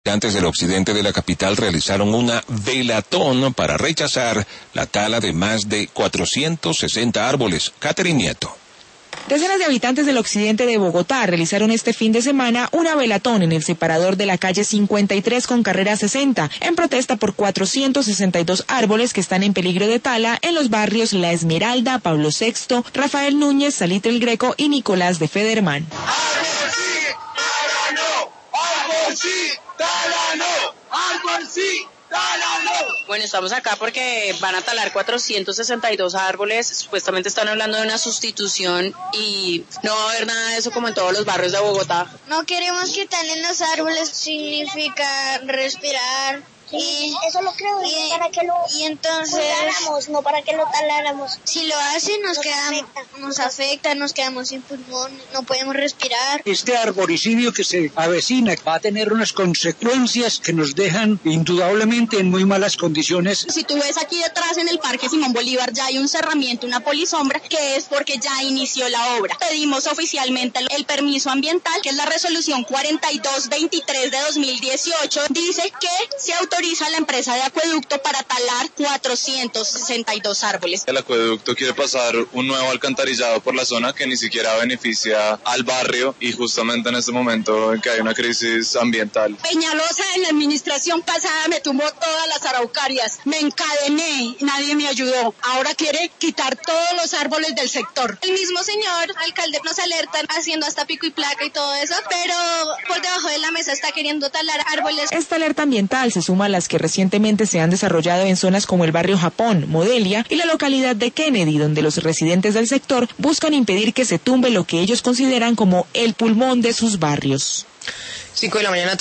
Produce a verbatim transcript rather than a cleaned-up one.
Habitantes del occidente de la capital realizaron una velatón para rechazar la tala de más de cuatrocientos sesenta árboles. Catherine Nieto. Decenas de habitantes del occidente de Bogotá realizaron este fin de semana una velatón en el separador de la calle cincuenta y tres con carrera sesenta, en protesta por cuatrocientos sesenta y dos árboles que están en peligro de tala en los barrios La Esmeralda, Pablo sexto, Rafael Núñez, Salitre el Greco y Nicolás de Federman. ¡Árbol sí! ¡Tala no! ¡Árbol sí! ¡Tala no! ¡Árbol sí! Bueno, estamos acá porque van a talar cuatrocientos sesenta y dos árboles, supuestamente están hablando de una sustitución y no va a haber nada de eso como en todos los barrios de Bogotá. No queremos que talen los árboles, significa respirar. Sí, y eso lo creo, y, para que lo y entonces cuidáramos, no para que lo taláramos. Si lo hacen nos, nos quedamos, afecta. nos afecta, nos quedamos sin pulmón, no podemos respirar. Este arboricidio que se avecina va a tener unas consecuencias que nos dejan indudablemente en muy malas condiciones. Si tú ves aquí detrás en el Parque Simón Bolívar ya hay un cerramiento, una polisombra, que es porque ya inició la obra. Pedimos oficialmente el, el permiso ambiental, que es la resolución cuarenta y dos veintitrés de dos mil dieciocho, dice que se autoriza autoriza a la empresa de acueducto para talar cuatrocientos sesenta y dos árboles. El acueducto quiere pasar un nuevo alcantarillado por la zona que ni siquiera beneficia al barrio y justamente en este momento en que hay una crisis ambiental. Peñalosa en la administración pasada me tumbó todas las araucarias, me encadené, nadie me ayudó. Ahora quiere quitar todos los árboles del sector. El mismo señor alcalde nos alerta haciendo hasta pico y placa y todo eso, pero por debajo de la mesa está queriendo talar árboles. Esta alerta ambiental se suma a las que recientemente se han desarrollado en zonas como el barrio Japón, Modelia y la localidad de Kennedy, donde los residentes del sector buscan impedir que se tumbe lo que ellos consideran como el pulmón de sus barrios. Cinco de la mañana.